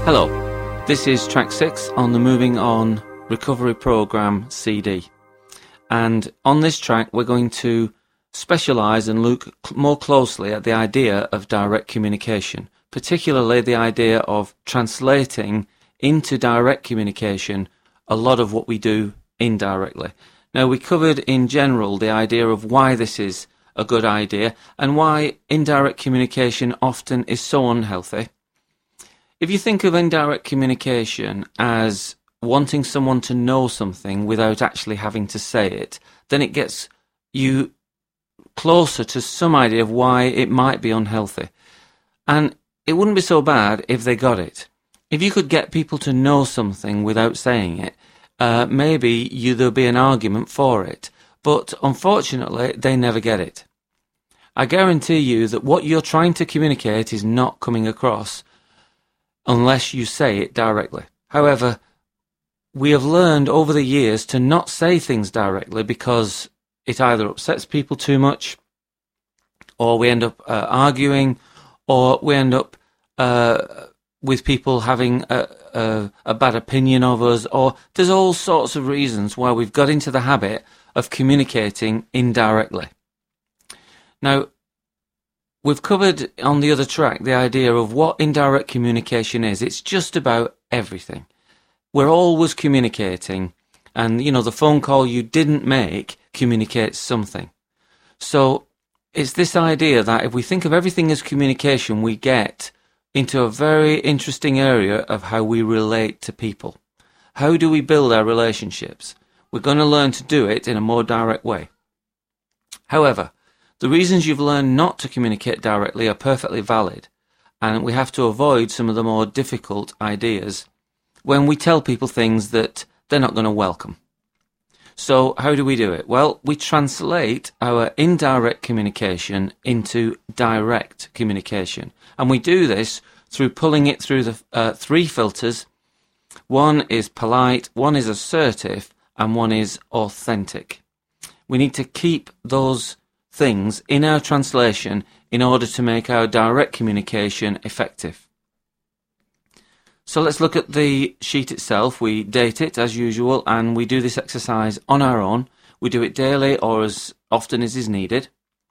Hello, this is track 6 on the Moving On Recovery Programme CD. And on this track we're going to specialise and look more closely at the idea of direct communication, particularly the idea of translating into direct communication a lot of what we do indirectly. Now, we covered in general the idea of why this is a good idea and why indirect communication often is so unhealthy. If you think of indirect communication as wanting someone to know something without actually having to say it, then it gets you closer to some idea of why it might be unhealthy. And it wouldn't be so bad if they got it. If you could get people to know something without saying it, maybe there'll be an argument for it. But unfortunately, they never get it. I guarantee you that what you're trying to communicate is not coming across unless you say it directly. However, we have learned over the years to not say things directly because it either upsets people too much, or we end up arguing, or we end up with people having a bad opinion of us, or there's all sorts of reasons why we've got into the habit of communicating indirectly. Now, we've covered on the other track the idea of what indirect communication is. It's just about everything. We're always communicating, and the phone call you didn't make communicates something. So it's this idea that if we think of everything as communication, we get into a very interesting area of how we relate to people. How do we build our relationships? We're going to learn to do it in a more direct way. However, the reasons you've learned not to communicate directly are perfectly valid, and we have to avoid some of the more difficult ideas when we tell people things that they're not going to welcome. So how do we do it? Well, we translate our indirect communication into direct communication, and we do this through pulling it through the 3 filters. One is polite, one is assertive, and one is authentic. We need to keep those things in our translation in order to make our direct communication effective. So let's look at the sheet itself. We date it as usual, and we do this exercise on our own. We do it daily or as often as is needed.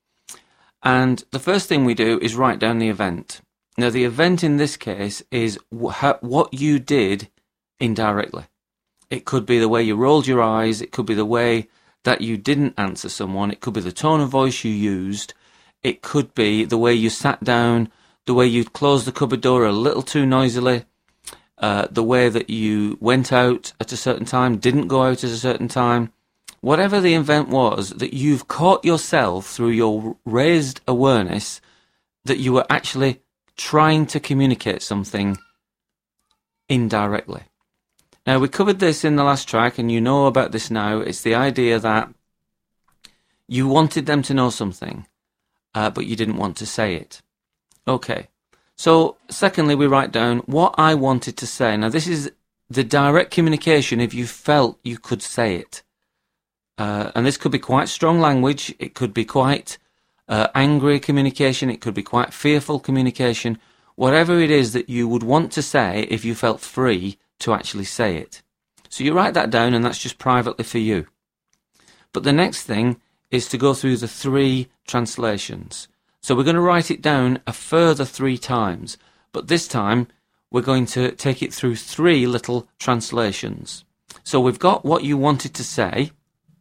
And the first thing we do is write down the event. Now, the event in this case is what you did indirectly. It could be the way you rolled your eyes. It could be the way that you didn't answer someone. It could be the tone of voice you used. It could be the way you sat down, the way you closed the cupboard door a little too noisily, the way that you went out at a certain time, didn't go out at a certain time. Whatever the event was, that you've caught yourself through your raised awareness that you were actually trying to communicate something indirectly. Now, we covered this in the last track, and you know about this now. It's the idea that you wanted them to know something, but you didn't want to say it. Okay. So, secondly, we write down what I wanted to say. Now, this is the direct communication if you felt you could say it. And this could be quite strong language. It could be quite angry communication. It could be quite fearful communication. Whatever it is that you would want to say if you felt free to actually say it. So you write that down, and that's just privately for you. But the next thing is to go through the 3 translations. So we're going to write it down a further 3 times, but this time we're going to take it through 3 little translations. So we've got what you wanted to say,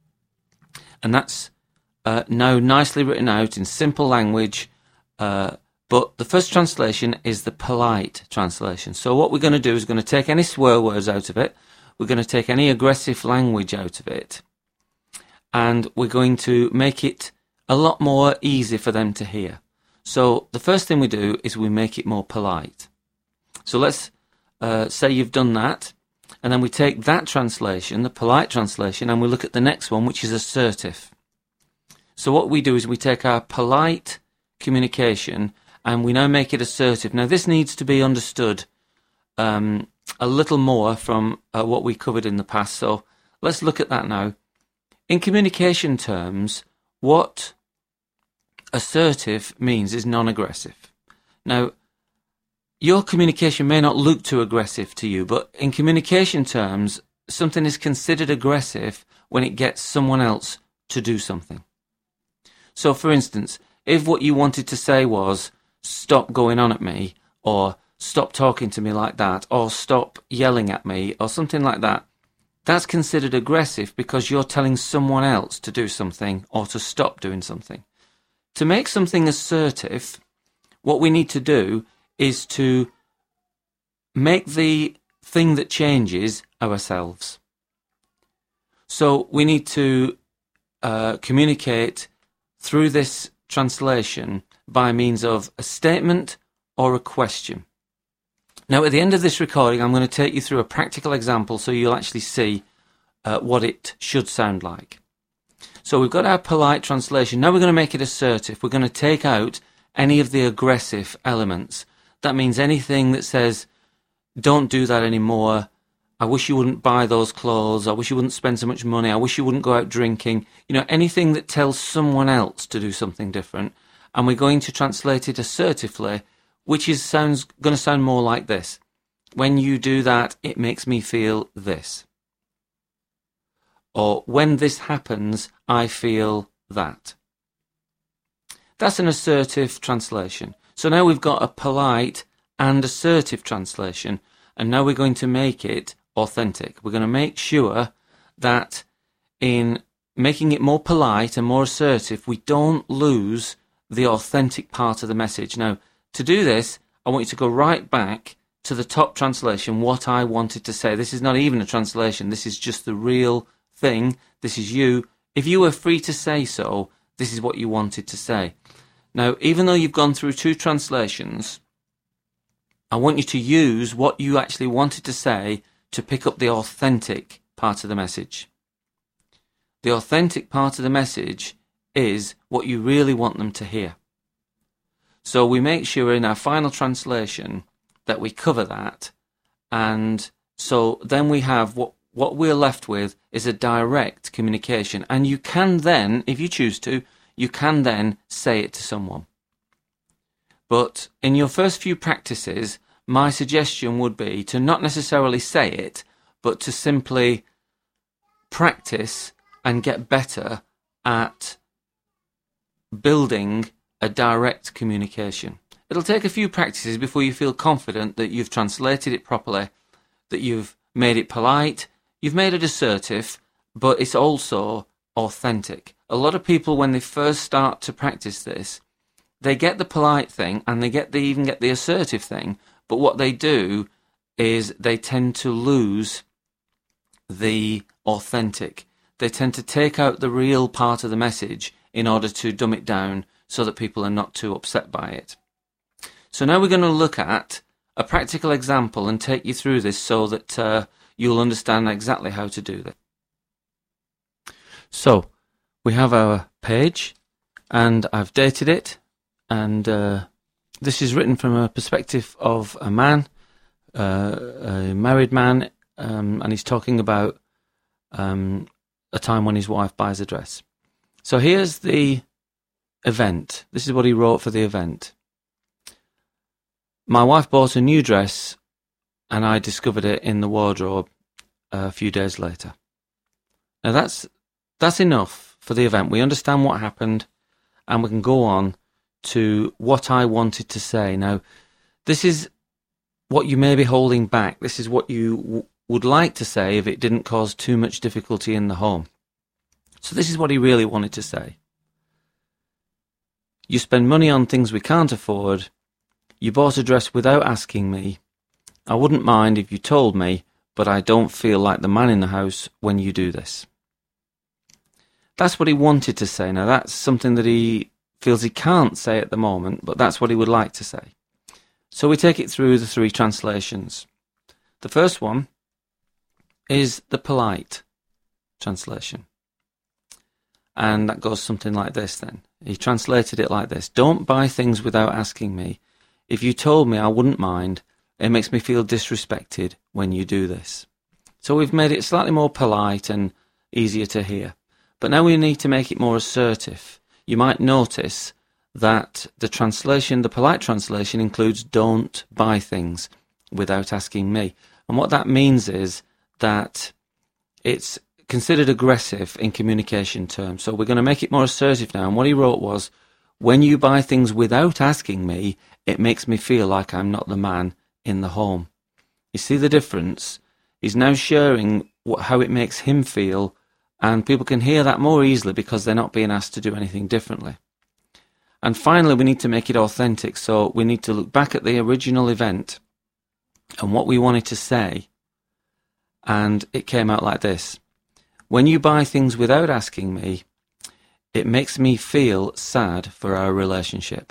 and that's now nicely written out in simple language, but the first translation is the polite translation. So what we're going to do is going to take any swear words out of it. We're going to take any aggressive language out of it. And we're going to make it a lot more easy for them to hear. So the first thing we do is we make it more polite. So let's say you've done that. And then we take that translation, the polite translation, and we look at the next one, which is assertive. So what we do is we take our polite communication and we now make it assertive. Now, this needs to be understood a little more from what we covered in the past. So let's look at that now. In communication terms, what assertive means is non-aggressive. Now, your communication may not look too aggressive to you, but in communication terms, something is considered aggressive when it gets someone else to do something. So, for instance, if what you wanted to say was, stop going on at me, or stop talking to me like that, or stop yelling at me, or something like that, that's considered aggressive because you're telling someone else to do something or to stop doing something. To make something assertive, what we need to do is to make the thing that changes ourselves. So we need to communicate through this translation by means of a statement or a question. Now, at the end of this recording, I'm going to take you through a practical example so you'll actually see what it should sound like. So we've got our polite translation. Now we're going to make it assertive. We're going to take out any of the aggressive elements. That means anything that says, don't do that anymore. I wish you wouldn't buy those clothes. I wish you wouldn't spend so much money. I wish you wouldn't go out drinking. You know, anything that tells someone else to do something different. And we're going to translate it assertively, which is going to sound more like this. When you do that, it makes me feel this. Or when this happens, I feel that. That's an assertive translation. So now we've got a polite and assertive translation, and now we're going to make it authentic. We're going to make sure that in making it more polite and more assertive, we don't lose the authentic part of the message. Now, to do this, I want you to go right back to the top translation, what I wanted to say. This is not even a translation. This is just the real thing. This is you. If you were free to say so, this is what you wanted to say. Now, even though you've gone through two translations, I want you to use what you actually wanted to say to pick up the authentic part of the message. The authentic part of the message is what you really want them to hear. So we make sure in our final translation that we cover that, and so then we have what we're left with is a direct communication, and you can then, if you choose to, you can then say it to someone. But in your first few practices, my suggestion would be to not necessarily say it, but to simply practice and get better at building a direct communication. It'll take a few practices before you feel confident that you've translated it properly, that you've made it polite, you've made it assertive, but it's also authentic. A lot of people, when they first start to practice this, they get the polite thing and they even get the assertive thing, but what they do is they tend to lose the authentic. They tend to take out the real part of the message in order to dumb it down so that people are not too upset by it. So now we're going to look at a practical example and take you through this so that you'll understand exactly how to do this. So we have our page and I've dated it, and this is written from a perspective of a man, a married man, and he's talking about a time when his wife buys a dress. So here's the event. This is what he wrote for the event. My wife bought a new dress and I discovered it in the wardrobe a few days later. Now that's enough for the event. We understand what happened and we can go on to what I wanted to say. Now, this is what you may be holding back. This is what you would like to say if it didn't cause too much difficulty in the home. So this is what he really wanted to say. You spend money on things we can't afford. You bought a dress without asking me. I wouldn't mind if you told me, but I don't feel like the man in the house when you do this. That's what he wanted to say. Now, that's something that he feels he can't say at the moment, but that's what he would like to say. So we take it through the three translations. The first one is the polite translation. And that goes something like this then. He translated it like this. Don't buy things without asking me. If you told me, I wouldn't mind. It makes me feel disrespected when you do this. So we've made it slightly more polite and easier to hear. But now we need to make it more assertive. You might notice that the polite translation includes don't buy things without asking me. And what that means is that it's considered aggressive in communication terms. So we're going to make it more assertive now. And what he wrote was, when you buy things without asking me, it makes me feel like I'm not the man in the home. You see the difference? He's now sharing how it makes him feel, and people can hear that more easily because they're not being asked to do anything differently. And finally, we need to make it authentic. So we need to look back at the original event and what we wanted to say. And it came out like this. When you buy things without asking me, it makes me feel sad for our relationship.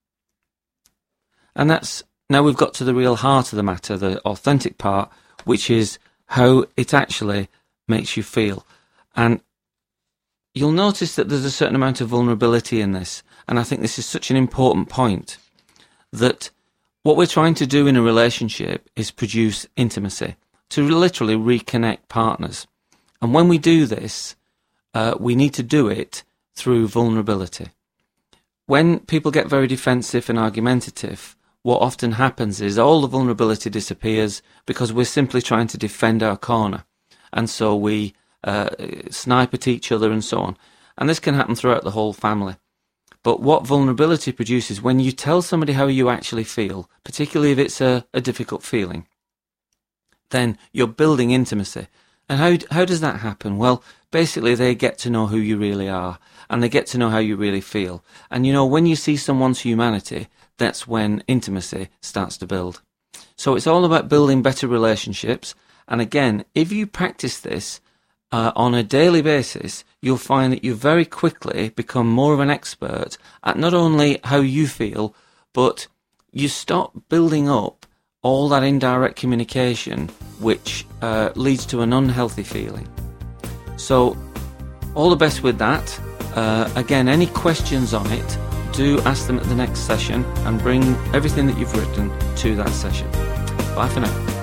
And now we've got to the real heart of the matter, the authentic part, which is how it actually makes you feel. And you'll notice that there's a certain amount of vulnerability in this. And I think this is such an important point, that what we're trying to do in a relationship is produce intimacy, to literally reconnect partners. And when we do this, we need to do it through vulnerability. When people get very defensive and argumentative, what often happens is all the vulnerability disappears because we're simply trying to defend our corner. And so we snipe at each other and so on. And this can happen throughout the whole family. But what vulnerability produces, when you tell somebody how you actually feel, particularly if it's a difficult feeling, then you're building intimacy. And how does that happen? Well, basically they get to know who you really are, and they get to know how you really feel. And when you see someone's humanity, that's when intimacy starts to build. So it's all about building better relationships. And again, if you practice this on a daily basis, you'll find that you very quickly become more of an expert at not only how you feel, but you stop building up all that indirect communication, which leads to an unhealthy feeling. So all the best with that. Again, any questions on it, do ask them at the next session and bring everything that you've written to that session. Bye for now.